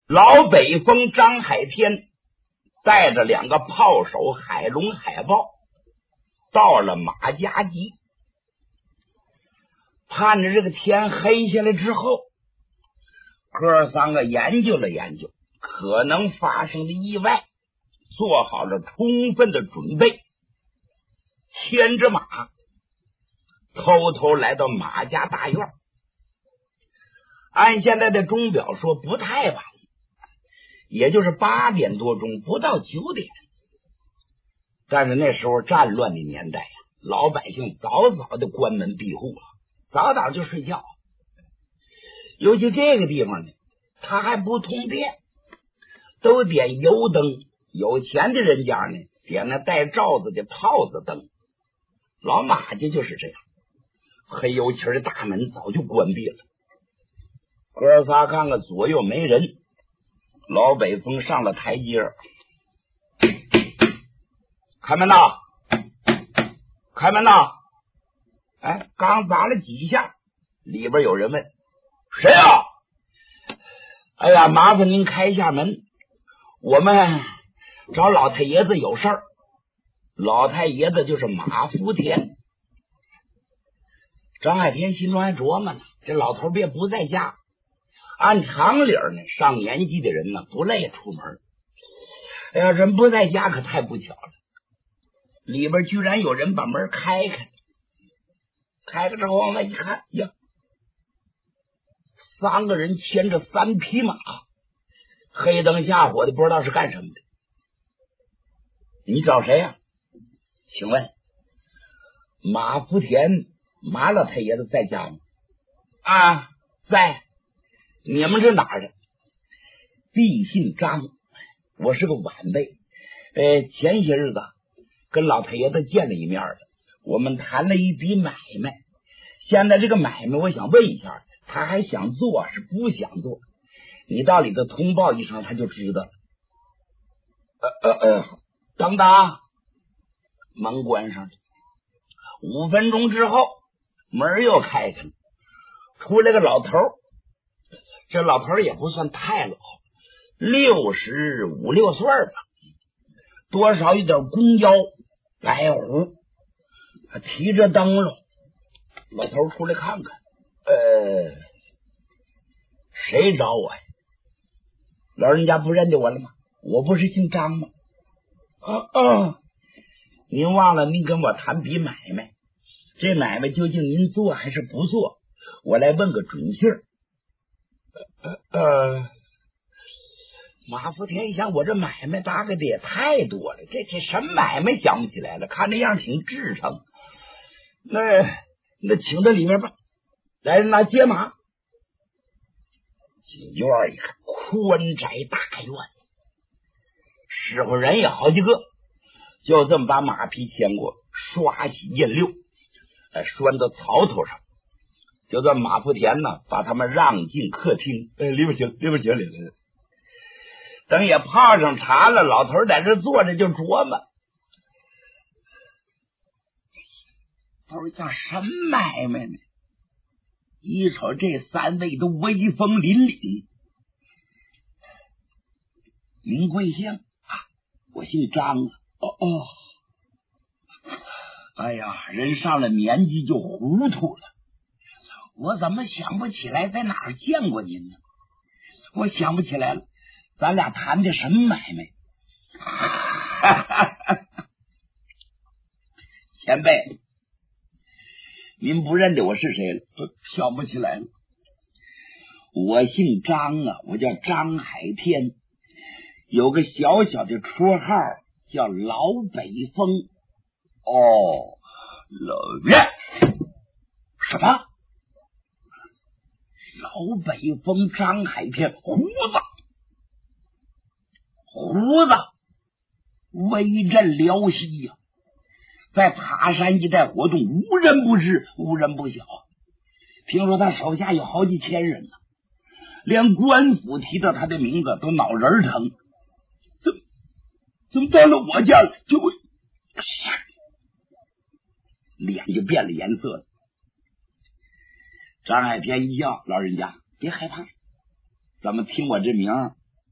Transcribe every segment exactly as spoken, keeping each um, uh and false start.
老北风张海天带着两个炮手海龙、海豹到了马家集，盼着这个天黑下来之后，哥三个研究了研究可能发生的意外，做好了充分的准备，牵着马偷偷来到马家大院。按现在的钟表说不太晚，也就是八点多钟，不到九点。但是那时候战乱的年代呀，老百姓早早的关门闭户了，早早就睡觉。尤其这个地方呢，他还不通电，都点油灯，有钱的人家呢点那带罩子的炮子灯。老马家就是这样，黑油漆的大门早就关闭了。哥仨看看左右没人，老北风上了台阶，开门呐，开门呐！哎，刚砸了几下，里边有人问：“谁啊？”哎呀，麻烦您开一下门，我们找老太爷子有事儿。老太爷子就是马福田。张海天心中还琢磨呢，这老头别不在家。按常理呢，上年纪的人呢不累出门。哎呀，人不在家可太不巧了。里边居然有人把门开开，开开之后往外一看，呀，三个人牵着三匹马，黑灯瞎火的，不知道是干什么的。你找谁呀、啊？请问马福田马老太爷子在家吗？啊，在。你们是哪儿的？弟姓张，我是个晚辈。呃，前些日子跟老太爷子见了一面的，我们谈了一笔买卖。现在这个买卖，我想问一下，他还想做是不想做？你到里头通报一声，他就知道了。呃呃呃，等等，门关上了。五分钟之后，门又开开了，出来个老头。这老头也不算太老，六十五六岁吧，多少有点弓腰，白胡，提着灯笼。老头出来看看，呃，谁找我呀？老人家不认得我了吗？我不是姓张吗？啊啊！您忘了您跟我谈笔买卖，这买卖究竟您做还是不做？我来问个准信儿。呃呃，马福田一想，我这买卖大概的也太多了，这这什么买卖想不起来了，看这样挺至诚。那那请到里面吧，来人拿接马。进院一看，宽宅大院，使唤人也好几个，就这么把马匹牵过，刷起印溜，哎，拴到槽头上。就算马福田呢，把他们让进客厅，哎，里边请，里边请，里边。等也泡上茶了，老头在这坐着就琢磨，都像什么买卖呢？一瞅这三位都威风凛凛。您贵姓啊？我姓张啊。哦哦，哎呀，人上了年纪就糊涂了。我怎么想不起来在哪儿见过您呢？我想不起来了，咱俩谈的什么买卖？前辈，您不认得我是谁了？想不起来了。我姓张啊，我叫张海天，有个小小的绰号叫老北风。哦，老岳，什么？老北风张海天，胡子，胡子威震辽西呀、啊，在塔山一带活动，无人不知，无人不晓。听说他手下有好几千人呢，连官府提到他的名字都脑仁疼。怎么怎么到了我家了就会脸就变了颜色了。张海天一笑，老人家别害怕，咱们听我这名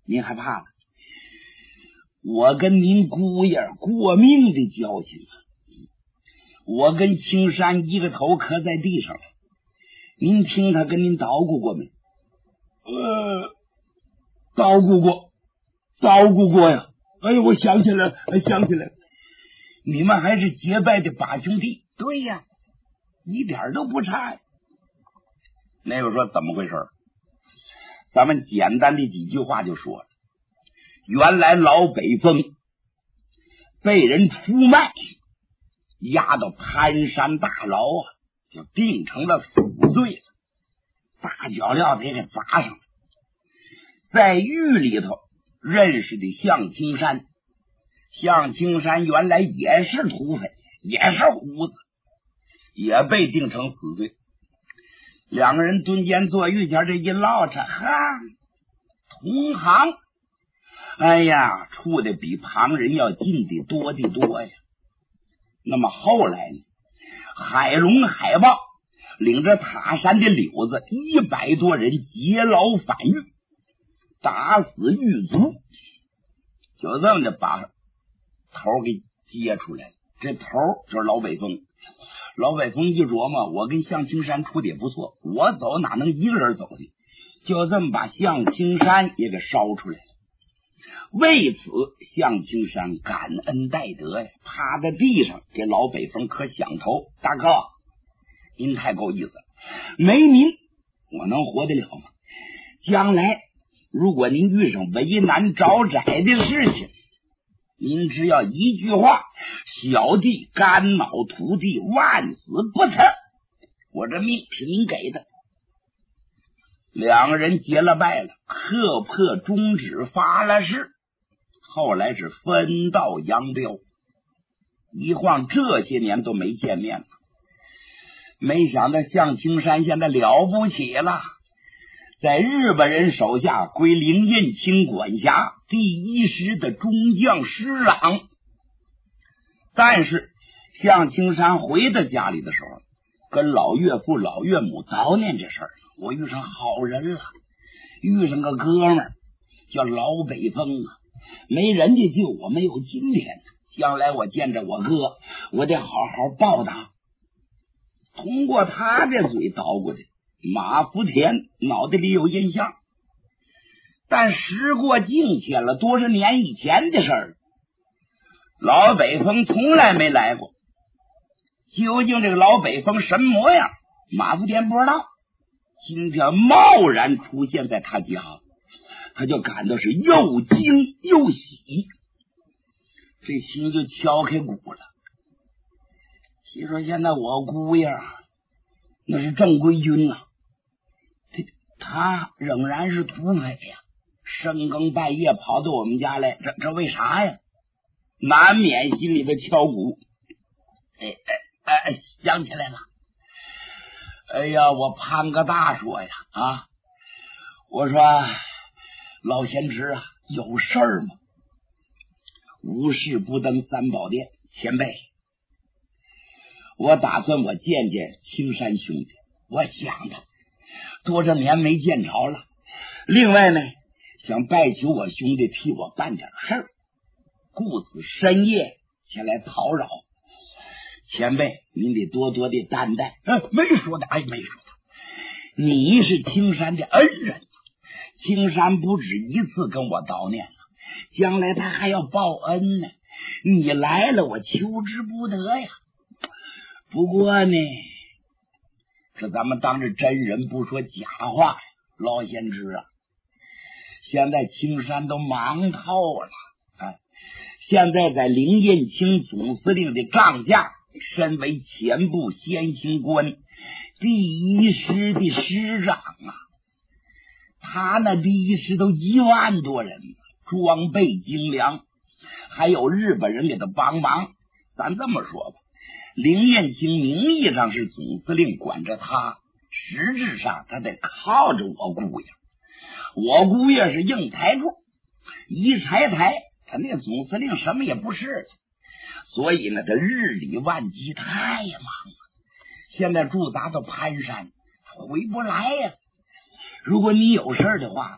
您害怕了？我跟您姑爷过命的交情啊！我跟青山一个头磕在地上了，您听他跟您捣鼓过没？呃，捣鼓过，捣鼓过呀！哎呀，我想起来了，想起来了，你们还是结拜的八兄弟。对呀，一点都不差呀。那个说怎么回事？咱们简单的几句话就说了。原来老北风被人出卖，押到盘山大牢啊，就定成了死罪了，大脚镣得给砸上了。在狱里头认识的向青山，向青山原来也是土匪，也是胡子，也被定成死罪。两个人蹲监坐狱前这一唠着，哈，同行，哎呀，处的比旁人要近的多的多呀。那么后来呢，海龙海豹领着塔山的柳子一百多人劫牢反狱，打死狱卒，就这么的把头给接出来了。这头就是老北风。老北风一琢磨，我跟向青山处的也不错，我走哪能一个人走的？就这么把向青山也给烧出来了。为此，向青山感恩戴德呀，趴在地上给老北风磕响头：“大哥，您太够意思了，没您我能活得了吗？将来如果您遇上为难找窄的事情，您只要一句话，小弟肝脑涂地，万死不辞，我这命是您给的。”两个人结了拜了，磕破中指，发了誓，后来是分道扬镳。一晃这些年都没见面了。没想到向青山现在了不起了，在日本人手下归林印清管辖，第一师的中将师长。但是向青山回到家里的时候，跟老岳父老岳母叨念这事儿，我遇上好人了，遇上个哥们儿叫老北风啊，没人家救我没有今天，将来我见着我哥，我得好好报答。通过他的嘴捣鼓的，马福田脑袋里有印象，但时过境迁了，多少年以前的事儿，老北风从来没来过。究竟这个老北风什么模样，马福田不知道。今天贸然出现在他家，他就感到是又惊又喜，这心就敲开鼓了。心说现在我姑爷那是正规军啊，他仍然是土匪呀，深更半夜跑到我们家来，这这为啥呀？难免心里的敲鼓。哎哎哎，想起来了。哎呀，我潘个大说呀啊！我说老贤侄啊，有事儿吗？无事不登三宝殿，前辈，我打算我见见青山兄弟，我想他多少年没见着了。另外呢，想拜求我兄弟替我办点事儿，故此深夜前来讨扰。前辈，您得多多的担待。啊、没说的，哎，没说的。你是青山的恩人，青山不止一次跟我叨念了，将来他还要报恩呢。你来了，我求之不得呀。不过呢，这咱们当着真人不说假话呀，老贤侄啊，现在青山都忙透了啊！现在在林彦清总司令的帐下，身为前部先行官，第一师的师长啊，他那第一师都一万多人，装备精良，还有日本人给他帮忙。咱这么说吧，林彦清名义上是总司令管着他，实质上他得靠着我姑爷。我姑爷是硬台柱，一拆台，他那总司令什么也不是了。所以呢，他日理万机，太忙了。现在驻扎到潘山，回不来呀、啊。如果你有事的话，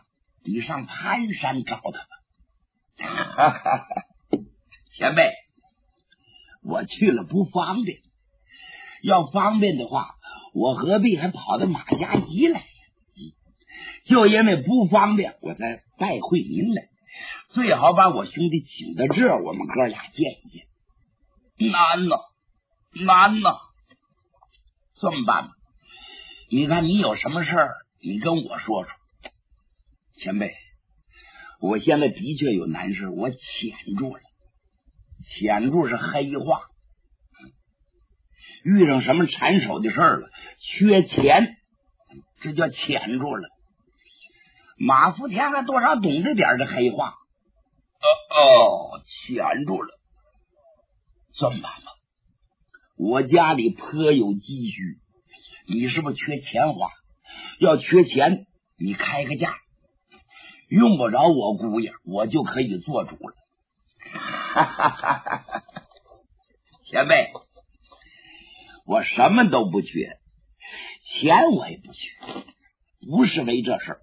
你上盘山找他吧。前辈，我去了不方便，要方便的话，我何必还跑到马家集来？就因为不方便，我才拜会您来。最好把我兄弟请到这儿，我们哥俩见一见。难呐，难呐！这么办吧，你看你有什么事儿，你跟我说说。前辈，我现在的确有难事，我潜住了。潜住是黑话，遇上什么缠手的事儿了，缺钱，这叫潜住了。马福田还多少懂得点这黑话。哦哦，潜住了。这么办吧，我家里颇有积蓄，你是不是缺钱花？要缺钱，你开个价，用不着我姑爷，我就可以做主了。哈哈哈哈哈！前辈，我什么都不缺，钱我也不缺，不是为这事儿。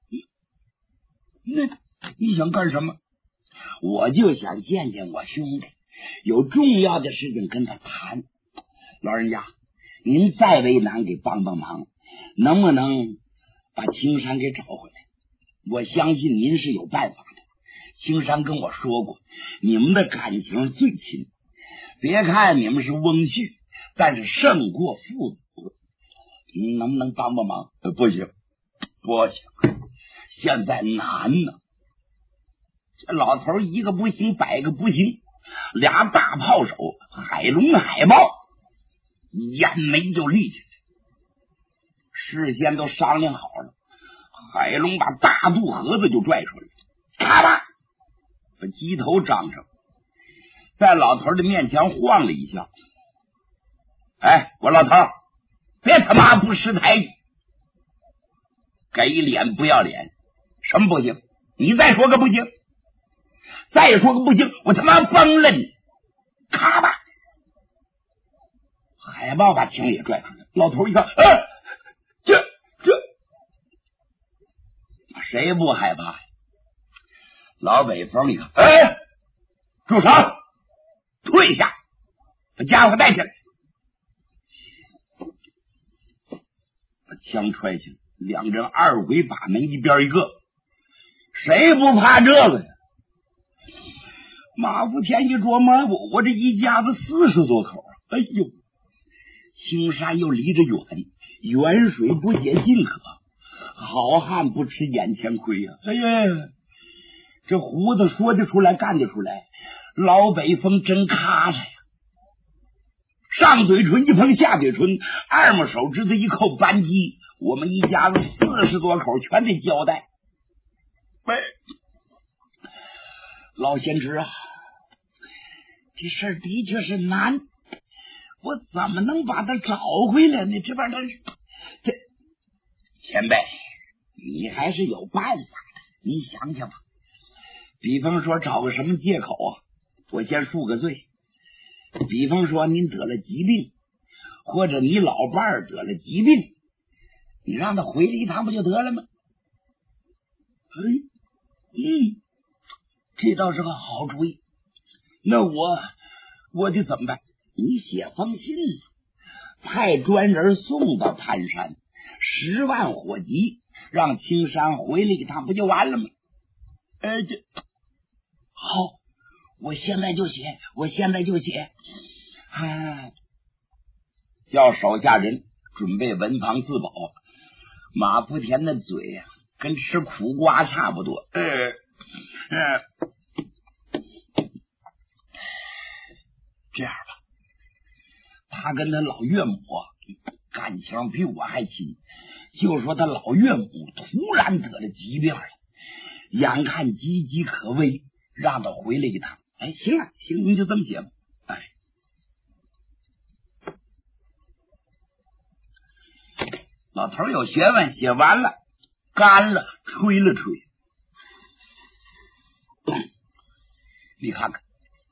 那你想干什么？我就想见见我兄弟，有重要的事情跟他谈。老人家，您再为难给帮帮忙，能不能把青山给找回来？我相信您是有办法的。青山跟我说过，你们的感情最亲，别看你们是翁婿，但是胜过父子。您能不能帮帮忙？呃、不行，不行，现在难呢。这老头一个不行，百个不行，俩大炮手，海龙海豹，眼眉就立起来。事先都商量好了，海龙把大肚盒子就拽出来，咔吧，把鸡头张上，在老头的面前晃了一下。哎，我老头，别他妈不识抬举，给脸不要脸，什么不行？你再说个不行，再说个不行，我他妈崩了你！咔吧，海豹把枪也拽出来。老头一看，啊，这这，谁不害怕呀？老北风一看，哎，住手，退下，把家伙带起来，把枪揣起来，两人二鬼把门一边一个，谁不怕这个呀？马福田一琢磨，我我这一家子四十多口，哎呦，青山又离着远，远水不解近渴，好汉不吃眼前亏呀、啊！哎呀，这胡子说得出来，干得出来，老北风真咔嚓呀！上嘴唇一碰下嘴唇，二拇手指头一扣扳机，我们一家子四十多口全得交代。喂，老贤侄啊，这事儿的确是难，我怎么能把他找回来呢？这玩意儿，这前辈，你还是有办法的，你想想吧。比方说找个什么借口啊，我先恕个罪。比方说您得了疾病，或者你老伴儿得了疾病，你让他回来一趟不就得了吗？哎，嗯，这倒是个好主意。那我我得怎么办？你写封信，派专人送到盘山，十万火急，让青山回来一趟，不就完了吗？哎，这好，我现在就写，我现在就写。啊，叫手下人准备文房四宝。马福田的嘴呀、啊，跟吃苦瓜差不多。呃呃，这样吧，他跟他老岳母感情比我还亲，就说他老岳母突然得了疾病了，眼看岌岌可危，让他回来一趟。哎，行啊，行，你就这么写吧。哎，老头有学问，写完了，干了，吹了吹。你看看，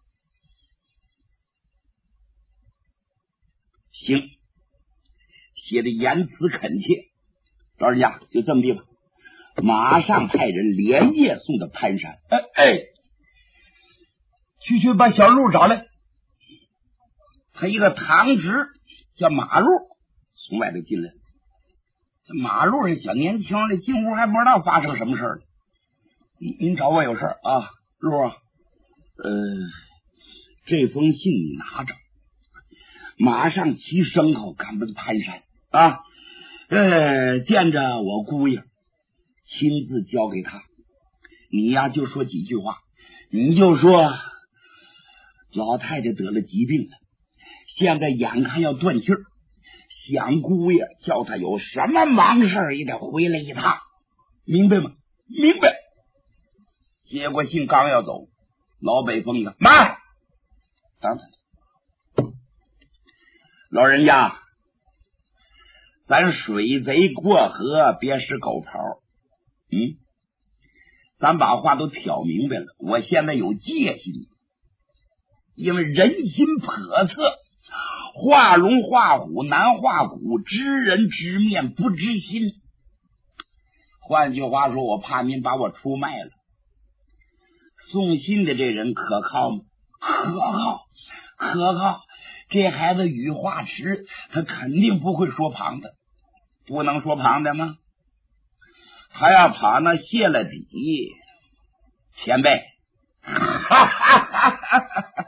行，写的言辞恳切。老人家就这么地吧， 马上派人连夜送到潘山。哎哎，去去把小路找来。他一个堂侄叫马路从外头进来。这马路这小年轻的进屋还不知道发生什么事了。您您找我有事啊，路啊？呃，这封信你拿着，马上骑牲口赶奔潘山啊！呃，见着我姑爷，亲自交给他。你呀就说几句话，你就说老太太得了疾病了，现在眼看要断气儿，想姑爷叫他有什么忙事也得回来一趟，明白吗？明白。接过信刚要走，老北风的慢，等等，老人家，咱水贼过河别使狗刨。嗯，咱把话都挑明白了，我现在有戒心，因为人心叵测，画龙画虎难画骨，知人知面不知心。换句话说，我怕您把我出卖了。送信的这人可靠吗？可靠，可靠。这孩子语话迟，他肯定不会说旁的。不能说旁的吗？他要跑那泄了底，前辈，哈哈哈哈哈！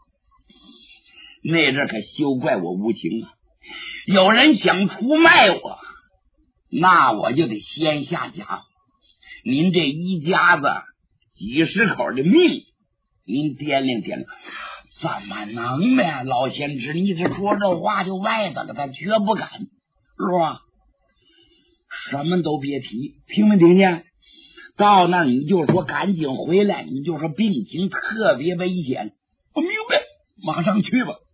那阵可休怪我无情啊！有人想出卖我，那我就得先下家伙。您这一家子几十口的命，您掂量掂量，怎么能呢？老先知，你这说这话就歪的了，他绝不敢，是吧？什么都别提，听没听见？到那你就说赶紧回来，你就说病情特别危险。我明白，马上去吧。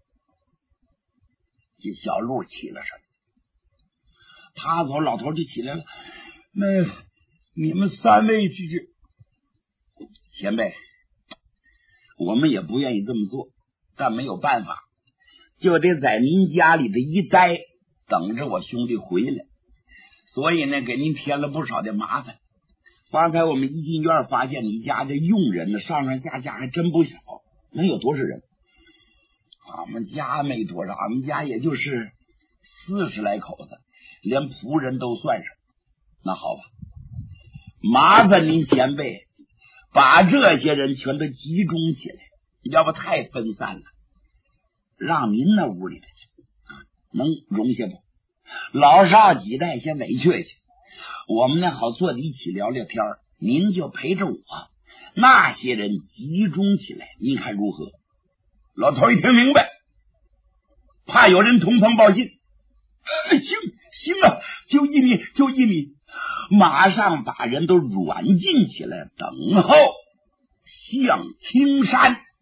这小路起了身，他走，老头就起来了。那你们三位这这前辈，我们也不愿意这么做，但没有办法，就得在您家里的一待，等着我兄弟回来。所以呢，给您添了不少的麻烦。刚才我们一进院，发现你家的佣人呢，上上下下还真不小，能有多少人？俺们家没多少，俺们家也就是四十来口子，连仆人都算上。那好吧，麻烦您前辈把这些人全都集中起来，要不太分散了，让您那屋里头去，能容下不？老少几代先委屈去，我们呢好坐在一起聊聊天，您就陪着我，那些人集中起来，您看如何？老头一听明白，怕有人通风报信，呃、行行啊，就依你就依你，马上把人都软禁起来，等候向青山。